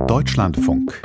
Deutschlandfunk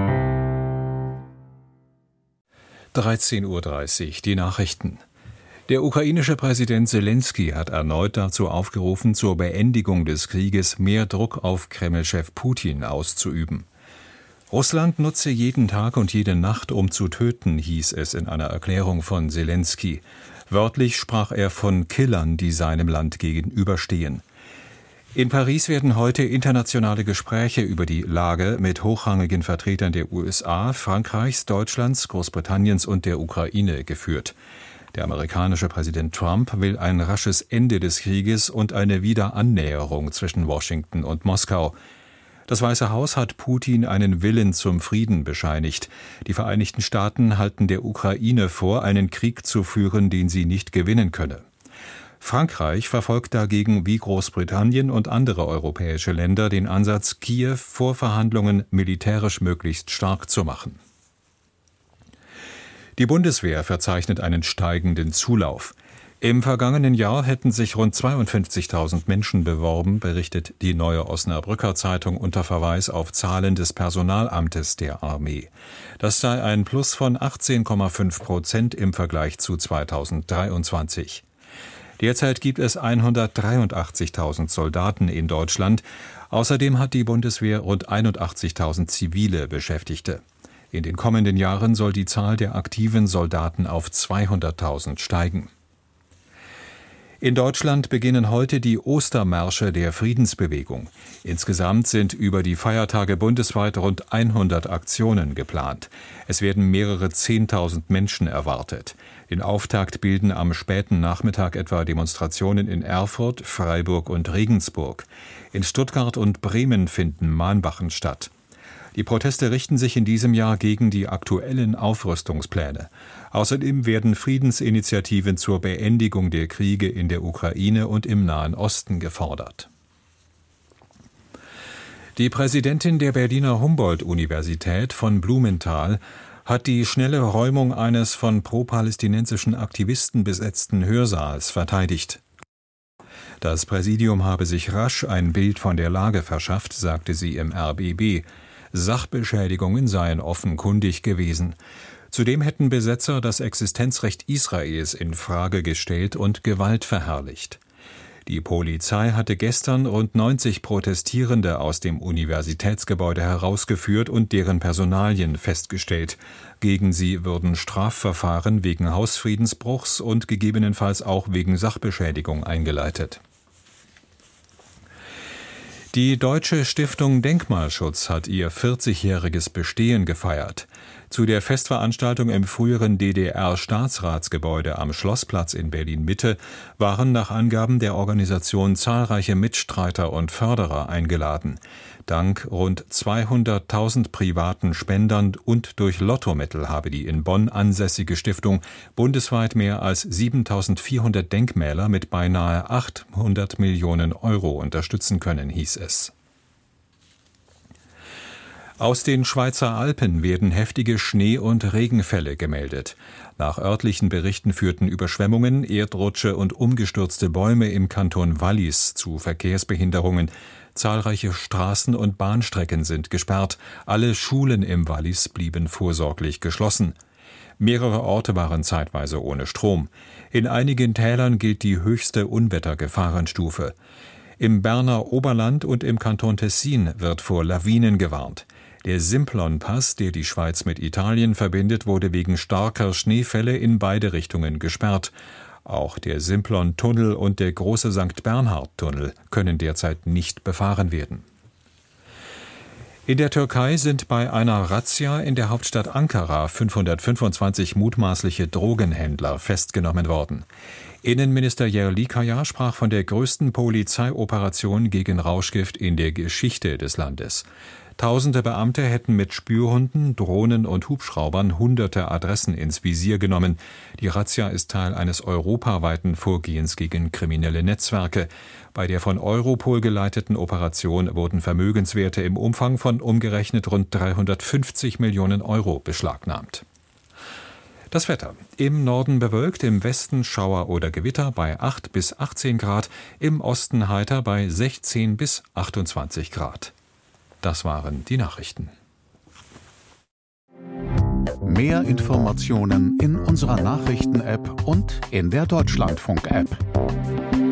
13:30 Uhr, die Nachrichten. Der ukrainische Präsident Selenskyj hat erneut dazu aufgerufen, zur Beendigung des Krieges mehr Druck auf Kreml-Chef Putin auszuüben. Russland nutze jeden Tag und jede Nacht, um zu töten, hieß es in einer Erklärung von Selenskyj. Wörtlich sprach er von Killern, die seinem Land gegenüberstehen. In Paris werden heute internationale Gespräche über die Lage mit hochrangigen Vertretern der USA, Frankreichs, Deutschlands, Großbritanniens und der Ukraine geführt. Der amerikanische Präsident Trump will ein rasches Ende des Krieges und eine Wiederannäherung zwischen Washington und Moskau. Das Weiße Haus hat Putin einen Willen zum Frieden bescheinigt. Die Vereinigten Staaten halten der Ukraine vor, einen Krieg zu führen, den sie nicht gewinnen könne. Frankreich verfolgt dagegen wie Großbritannien und andere europäische Länder den Ansatz, Kiew vor Verhandlungen militärisch möglichst stark zu machen. Die Bundeswehr verzeichnet einen steigenden Zulauf. Im vergangenen Jahr hätten sich rund 52.000 Menschen beworben, berichtet die Neue Osnabrücker Zeitung unter Verweis auf Zahlen des Personalamtes der Armee. Das sei ein Plus von 18,5% im Vergleich zu 2023. Derzeit gibt es 183.000 Soldaten in Deutschland. Außerdem hat die Bundeswehr rund 81.000 zivile Beschäftigte. In den kommenden Jahren soll die Zahl der aktiven Soldaten auf 200.000 steigen. In Deutschland beginnen heute die Ostermärsche der Friedensbewegung. Insgesamt sind über die Feiertage bundesweit rund 100 Aktionen geplant. Es werden mehrere 10.000 Menschen erwartet. Den Auftakt bilden am späten Nachmittag etwa Demonstrationen in Erfurt, Freiburg und Regensburg. In Stuttgart und Bremen finden Mahnwachen statt. Die Proteste richten sich in diesem Jahr gegen die aktuellen Aufrüstungspläne. Außerdem werden Friedensinitiativen zur Beendigung der Kriege in der Ukraine und im Nahen Osten gefordert. Die Präsidentin der Berliner Humboldt-Universität von Blumenthal hat die schnelle Räumung eines von pro-palästinensischen Aktivisten besetzten Hörsaals verteidigt. Das Präsidium habe sich rasch ein Bild von der Lage verschafft, sagte sie im RBB. Sachbeschädigungen seien offenkundig gewesen. Zudem hätten Besetzer das Existenzrecht Israels in Frage gestellt und Gewalt verherrlicht. Die Polizei hatte gestern rund 90 Protestierende aus dem Universitätsgebäude herausgeführt und deren Personalien festgestellt. Gegen sie würden Strafverfahren wegen Hausfriedensbruchs und gegebenenfalls auch wegen Sachbeschädigung eingeleitet. Die Deutsche Stiftung Denkmalschutz hat ihr 40-jähriges Bestehen gefeiert. Zu der Festveranstaltung im früheren DDR-Staatsratsgebäude am Schlossplatz in Berlin-Mitte waren nach Angaben der Organisation zahlreiche Mitstreiter und Förderer eingeladen. Dank rund 200.000 privaten Spendern und durch Lottomittel habe die in Bonn ansässige Stiftung bundesweit mehr als 7.400 Denkmäler mit beinahe 800 Millionen Euro unterstützen können, hieß es. Aus den Schweizer Alpen werden heftige Schnee- und Regenfälle gemeldet. Nach örtlichen Berichten führten Überschwemmungen, Erdrutsche und umgestürzte Bäume im Kanton Wallis zu Verkehrsbehinderungen. Zahlreiche Straßen und Bahnstrecken sind gesperrt. Alle Schulen im Wallis blieben vorsorglich geschlossen. Mehrere Orte waren zeitweise ohne Strom. In einigen Tälern gilt die höchste Unwettergefahrenstufe. Im Berner Oberland und im Kanton Tessin wird vor Lawinen gewarnt. Der Simplon-Pass, der die Schweiz mit Italien verbindet, wurde wegen starker Schneefälle in beide Richtungen gesperrt. Auch der Simplon-Tunnel und der große St. Bernhard-Tunnel können derzeit nicht befahren werden. In der Türkei sind bei einer Razzia in der Hauptstadt Ankara 525 mutmaßliche Drogenhändler festgenommen worden. Innenminister Yerlikaya sprach von der größten Polizeioperation gegen Rauschgift in der Geschichte des Landes. Tausende Beamte hätten mit Spürhunden, Drohnen und Hubschraubern hunderte Adressen ins Visier genommen. Die Razzia ist Teil eines europaweiten Vorgehens gegen kriminelle Netzwerke. Bei der von Europol geleiteten Operation wurden Vermögenswerte im Umfang von umgerechnet rund 350 Millionen Euro beschlagnahmt. Das Wetter. Im Norden bewölkt, im Westen Schauer oder Gewitter bei 8 bis 18 Grad, im Osten heiter bei 16 bis 28 Grad. Das waren die Nachrichten. Mehr Informationen in unserer Nachrichten-App und in der Deutschlandfunk-App.